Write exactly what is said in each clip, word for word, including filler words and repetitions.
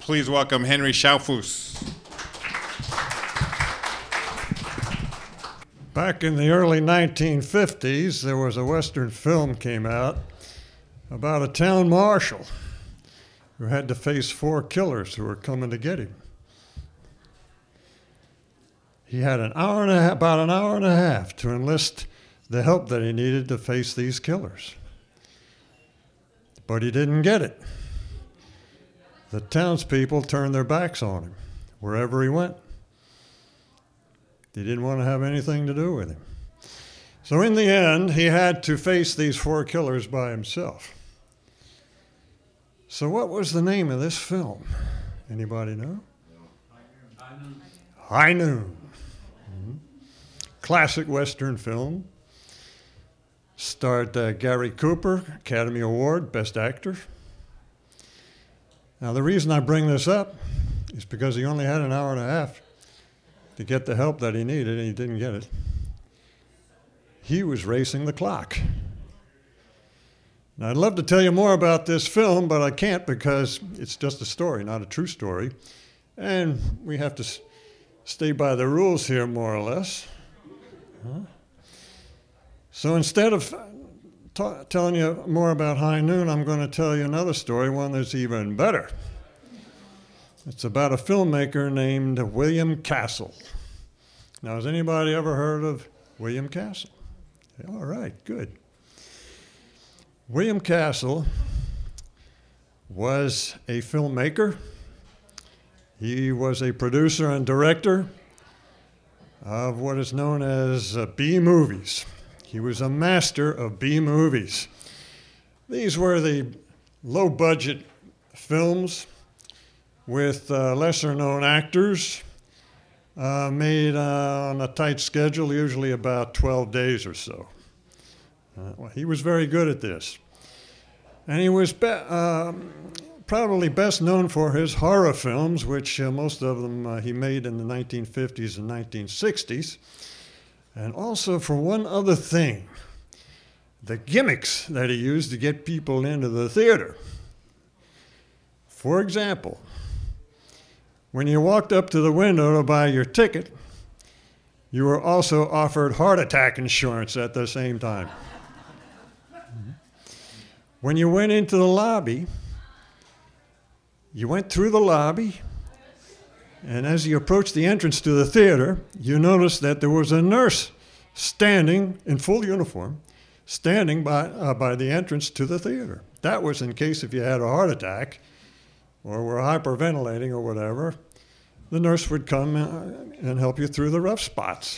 Please welcome Henry Schaufus. Back in the early nineteen fifties, there was a Western film came out about a town marshal who had to face four killers who were coming to get him. He had an hour and a half, about an hour and a half to enlist the help that he needed to face these killers. But he didn't get it. The townspeople turned their backs on him wherever he went. They didn't want to have anything to do with him. So in the end, he had to face these four killers by himself. So what was the name of this film? Anybody know? High Noon. High Noon. Mm-hmm. Classic Western film. Starred uh, Gary Cooper, Academy Award, Best Actor. Now the reason I bring this up is because he only had an hour and a half to get the help that he needed, and he didn't get it. He was racing the clock. Now, I'd love to tell you more about this film, but I can't because it's just a story, not a true story. And we have to s- stay by the rules here, more or less. Huh? So instead of ta- telling you more about High Noon, I'm going to tell you another story, one that's even better. It's about a filmmaker named William Castle. Now, has anybody ever heard of William Castle? All right, good. William Castle was a filmmaker. He was a producer and director of what is known as uh, B movies. He was a master of B movies. These were the low-budget films with uh, lesser-known actors, uh, made uh, on a tight schedule, usually about twelve days or so. Uh, well, he was very good at this. And he was be- uh, probably best known for his horror films, which uh, most of them uh, he made in the nineteen fifties and nineteen sixties. And also for one other thing, the gimmicks that he used to get people into the theater. For example, when you walked up to the window to buy your ticket, you were also offered heart attack insurance at the same time. When you went into the lobby, you went through the lobby, and as you approached the entrance to the theater, you noticed that there was a nurse standing in full uniform, standing by, uh, by the entrance to the theater. That was in case if you had a heart attack or were hyperventilating or whatever, the nurse would come and help you through the rough spots.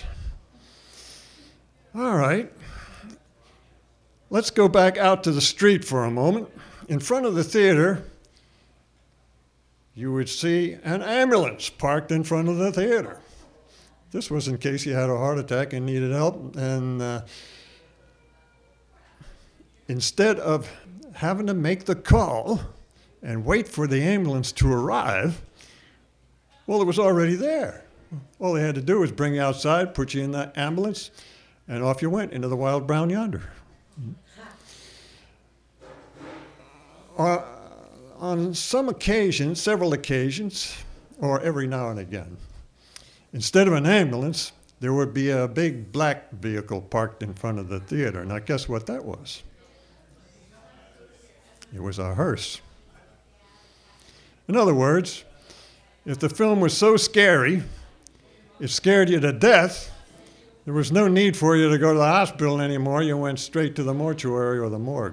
All right. Let's go back out to the street for a moment. In front of the theater, you would see an ambulance parked in front of the theater. This was in case you had a heart attack and needed help. And uh, instead of having to make the call and wait for the ambulance to arrive, well, it was already there. All they had to do was bring you outside, put you in the ambulance, and off you went into the wild brown yonder. Uh, on some occasions, several occasions, or every now and again, instead of an ambulance, there would be a big black vehicle parked in front of the theater. Now, guess what that was? It was a hearse. In other words, if the film was so scary, it scared you to death, there was no need for you to go to the hospital anymore. You went straight to the mortuary or the morgue.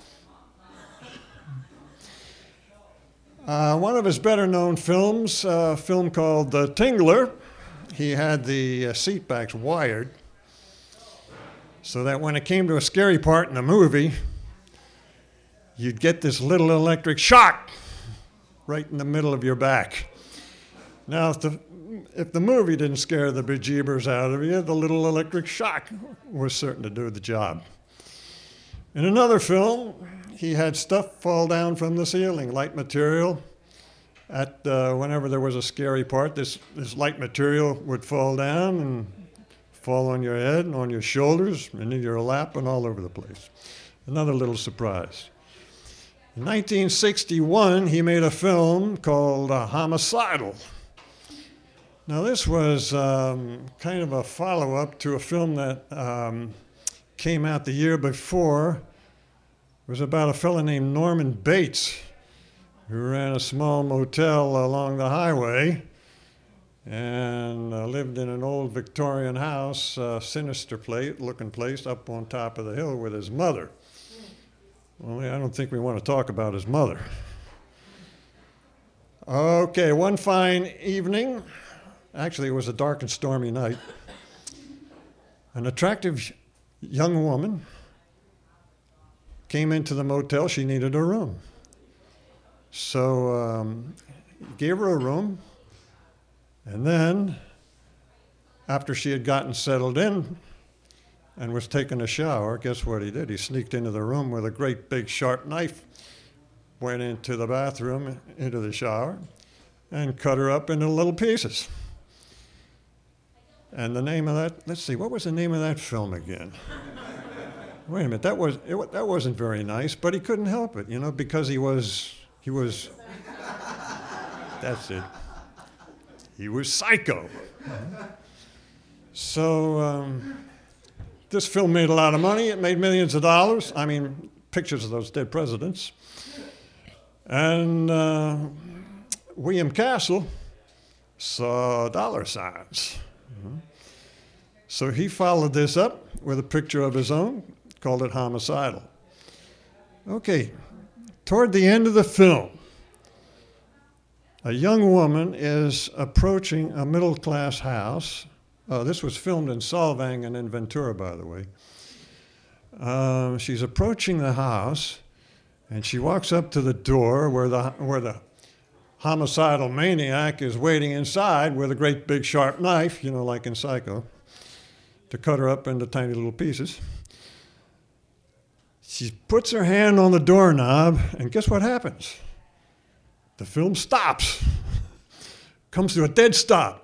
Uh, one of his better-known films, a film called The Tingler, he had the uh, seat backs wired so that when it came to a scary part in the movie, you'd get this little electric shock right in the middle of your back. Now, if the, if the movie didn't scare the bejeebers out of you, the little electric shock was certain to do the job. In another film, he had stuff fall down from the ceiling, light material. At uh, whenever there was a scary part, this, this light material would fall down and fall on your head and on your shoulders and in your lap and all over the place. Another little surprise. In nineteen sixty-one, he made a film called uh, Homicidal. Now, this was um, kind of a follow-up to a film that um, came out the year before. It was about a fellow named Norman Bates, who ran a small motel along the highway and uh, lived in an old Victorian house, uh, sinister place, looking place, up on top of the hill with his mother. Only I don't think we want to talk about his mother. Okay, one fine evening, actually it was a dark and stormy night, an attractive young woman came into the motel. She needed a room. So um, he gave her a room, and then after she had gotten settled in and was taking a shower, guess what he did? He sneaked into the room with a great big sharp knife, went into the bathroom, into the shower, and cut her up into little pieces. And the name of that, let's see, what was the name of that film again? Wait a minute, that, was, it, that wasn't very nice, but he couldn't help it, you know, because he was, he was, that's it, he was Psycho. So, um, this film made a lot of money. It made millions of dollars. I mean, pictures of those dead presidents. And uh, William Castle saw dollar signs. Mm-hmm. So he followed this up with a picture of his own, called it Homicidal. Okay, toward the end of the film, a young woman is approaching a middle-class house. Uh, this was filmed in Solvang and in Ventura, by the way. Um, she's approaching the house, and she walks up to the door where the where the homicidal maniac is waiting inside with a great big sharp knife, you know, like in Psycho, to cut her up into tiny little pieces. She puts her hand on the doorknob, and guess what happens? The film stops, comes to a dead stop.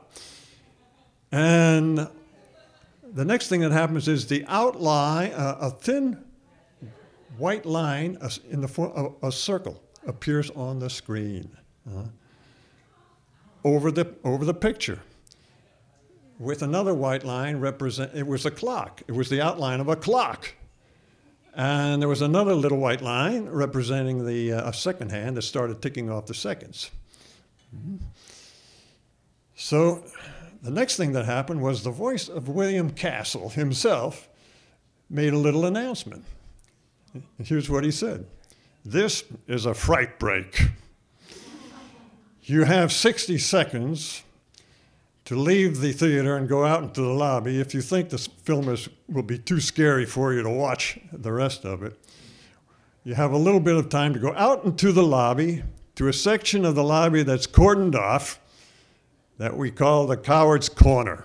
And the next thing that happens is the outline, uh, a thin white line in the form a, a circle appears on the screen uh, over the over the picture, with another white line represent. It was a clock. It was the outline of a clock, and there was another little white line representing the uh, a second hand that started ticking off the seconds. Mm-hmm. So. The next thing that happened was the voice of William Castle himself made a little announcement. Here's what he said. This is a fright break. You have sixty seconds to leave the theater and go out into the lobby. If you think this film is, will be too scary for you to watch the rest of it, you have a little bit of time to go out into the lobby, to a section of the lobby that's cordoned off, that we call the Coward's Corner.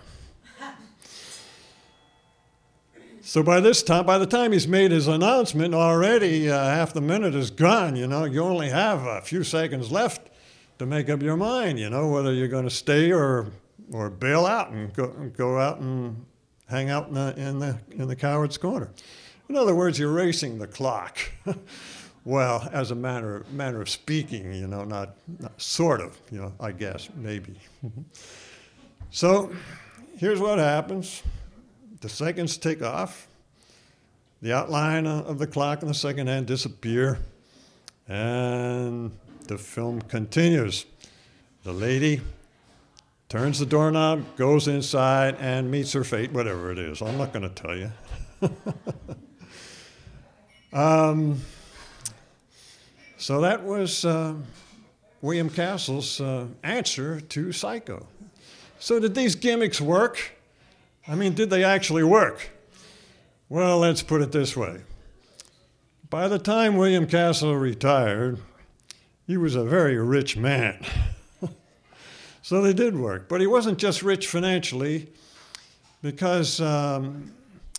So by this time, by the time he's made his announcement, already uh, half the minute is gone, you know. You only have a few seconds left to make up your mind, you know, whether you're going to stay or or bail out and go, go out and hang out in the, in the in the Coward's Corner. In other words, you're racing the clock. Well, as a manner manner of speaking, you know, not, not sort of, you know, I guess, maybe. So here's what happens. The seconds tick off. The outline of the clock and the second hand disappear. And the film continues. The lady turns the doorknob, goes inside, and meets her fate, whatever it is. I'm not going to tell you. um... So that was uh, William Castle's uh, answer to Psycho. So did these gimmicks work? I mean, did they actually work? Well, let's put it this way. By the time William Castle retired, he was a very rich man. So they did work. But he wasn't just rich financially, because um,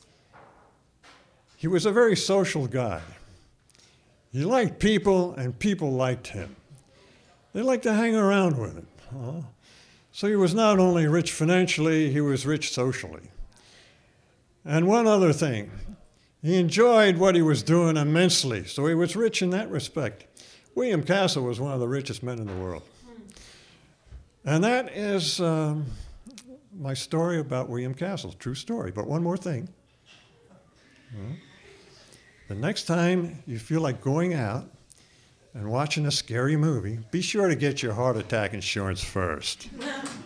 he was a very social guy. He liked people, and people liked him. They liked to hang around with him. Uh, so he was not only rich financially, he was rich socially. And one other thing, he enjoyed what he was doing immensely, so he was rich in that respect. William Castle was one of the richest men in the world. And that is um, my story about William Castle. True story. But one more thing. Hmm? The next time you feel like going out and watching a scary movie, be sure to get your heart attack insurance first.